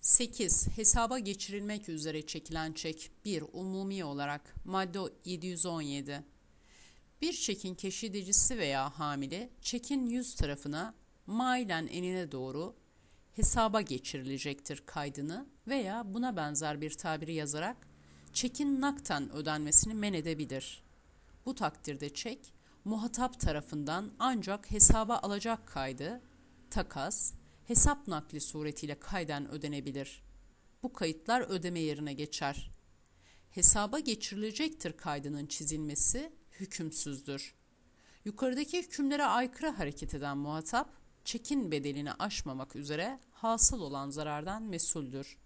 8. Hesaba geçirilmek üzere çekilen çek. 1. Umumi olarak. Madde 717. Bir çekin keşfedicisi veya hamile çekin yüz tarafına mailen enine doğru hesaba geçirilecektir kaydını veya buna benzer bir tabiri yazarak çekin nakden ödenmesini men edebilir. Bu takdirde çek muhatap tarafından ancak hesaba alacak kaydı, takas, hesap nakli suretiyle kayden ödenebilir. Bu kayıtlar ödeme yerine geçer. Hesaba geçirilecektir kaydının çizilmesi hükümsüzdür. Yukarıdaki hükümlere aykırı hareket eden muhatap, çekin bedelini aşmamak üzere hasıl olan zarardan mesuldür.